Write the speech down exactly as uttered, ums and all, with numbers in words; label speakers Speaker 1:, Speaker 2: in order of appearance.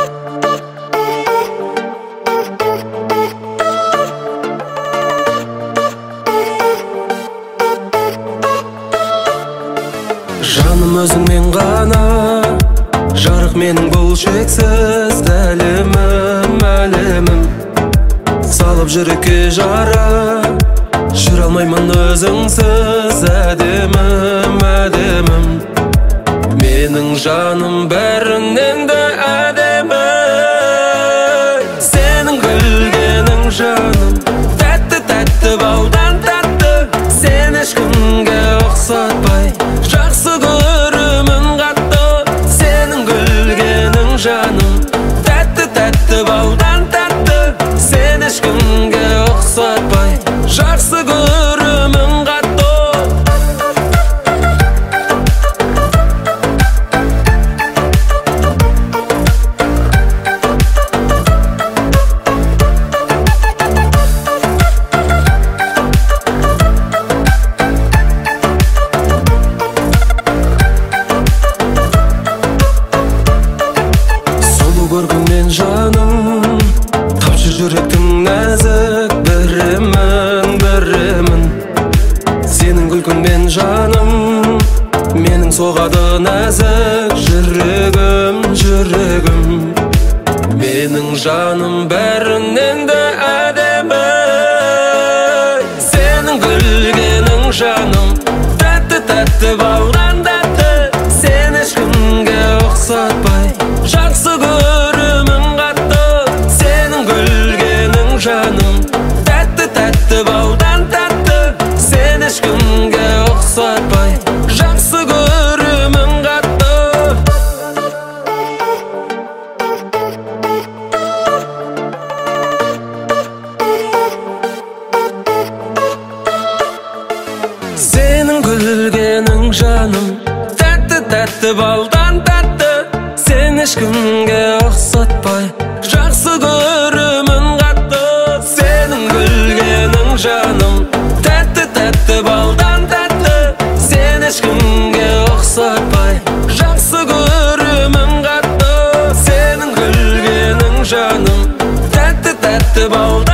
Speaker 1: Жаным өзіңмен ғана, жарық менің бұл шексіз әлемім, әлемім. Салып жүрекке жара, жүре алмаймын өзіңсіз әдемім, әдемім. Менің жаным бәрінен де әдемі, сенің күлгенің жаным, тәтті тәтті балдан тәтті, сен ешкімге ұқсатпай жақсы көрімін қатты. Сенің күлгенің жаным, тәтті тәтті балдан тәтті, сен ешкімге ұқсатпай жақсы көрімін қатты. Көргенмен жаным, тапшы жүректің нәзік бірімін, бірімін. Сенің күлкіңмен жаным, менің соғады нәзік жүрегім, жүрегім. Менің жаным бәрінен де әдемі, сенің күлгенің жаным, тәтті тәтті балдан тәтті, сен ешкімге ұқсатпай жақсы көрімін қатты. Сенің күлгенің жаным, тәтті тәтті балдан тәтті, сен ешкімге ұқсатпай жақсы көрімін қатты. Сенің күлгенің жаным, тәтті тәтті балдан тәтті, сен ешкімге ұқсатпай жақсы көрімін қатты. Сенің күлгенің жаным, тәтті тәтті балдан тәтті, сен ешкімге ұқсатпай жақсы көрімін қатты. Сенің күлгенің жаным, тәтті тәтті балдан